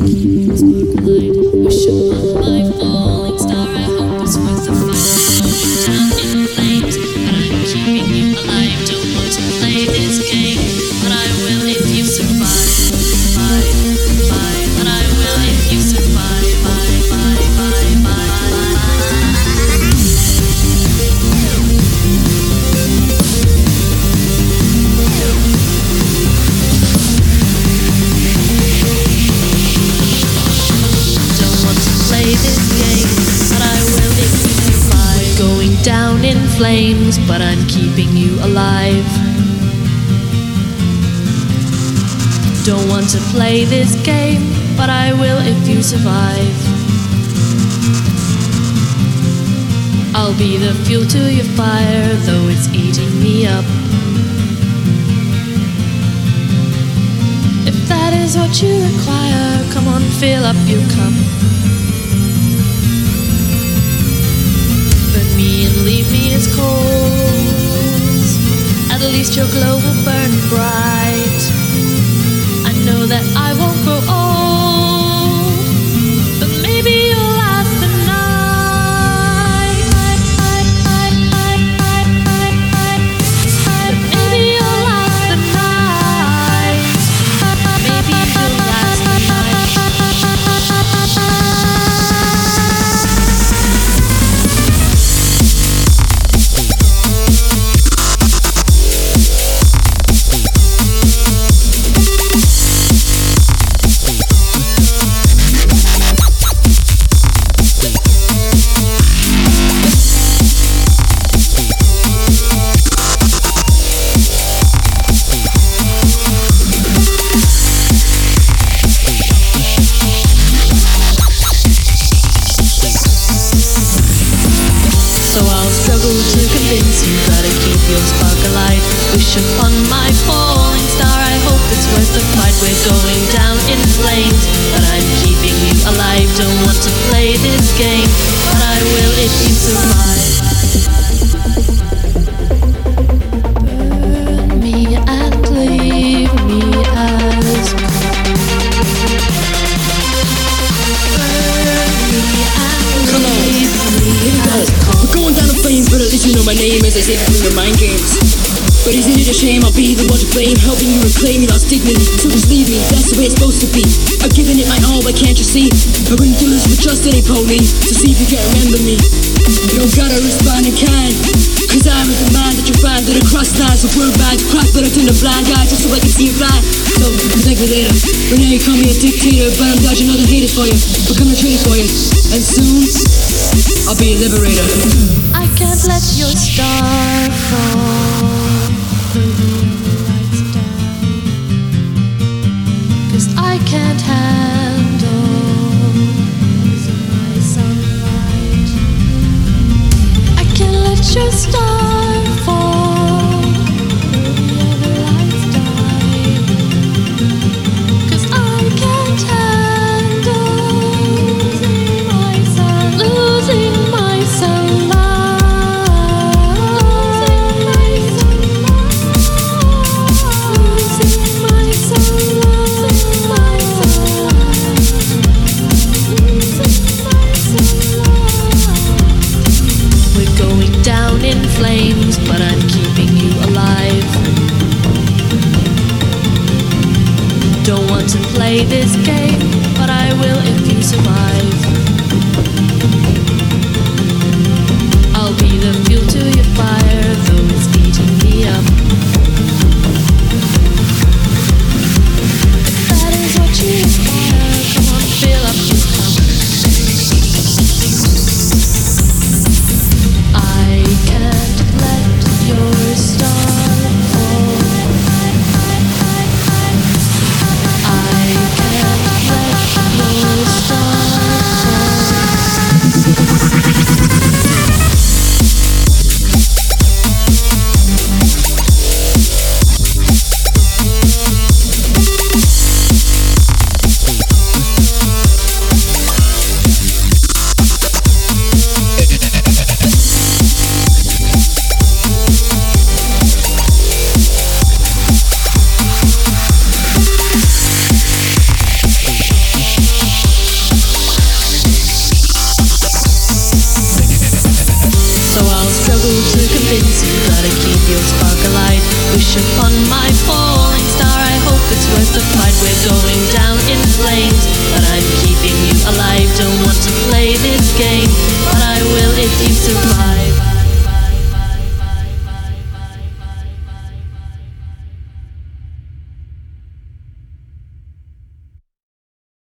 Flames, but I'm keeping you alive. Don't want to play this game, but I will if you survive. I'll be the fuel to your fire, though it's eating me up. If that is what you require, come on, fill up your cup. Me and leave me as coals. At least your glow will burn bright. I know that I won't grow old, but maybe you'll last the night. But maybe you'll last the night. Maybe you'll last the night. Wish upon my falling star, I hope it's worth the fight. We're going down in flames, but I'm keeping you alive. Don't want to play this game, but I will if you survive. Burn me and leave me as Come on, here we go. We're going down in flames, but at least you know my name as I say through your mind games. But isn't it a shame I'll be the one to blame, helping you reclaim your lost dignity? So just leave me, that's the way it's supposed to be. I've given it my all, but can't you see? I wouldn't do this with just any pony, so see if you can remember me. You don't gotta respond in kind, cause I'm the man that you find that across lines with word lines, crack that I turn a blind eye just so I can see you fly. So, thank me later. But now you call me a dictator, but I'm dodging other haters for you. But come and trade for you, and soon I'll be a liberator. I can't let your star fall. I can't handle my sunlight. I can't let your star fall. The other lights die. 'Cause I can't handle losing my sunlight. Losing my sunlight. We're going down in flames, but I'm keeping you alive. Don't want to play this game, but I will if you survive. I'll be the fuel to your fire, though it's eating me up. If that is what you require, come on, fill up your cup. I can't let your star fall. I can't let your star fall. ways. You gotta keep your spark alight. Wish upon my falling star, I hope it's worth the fight. We're going down in flames, but I'm keeping you alive. Don't want to play this game.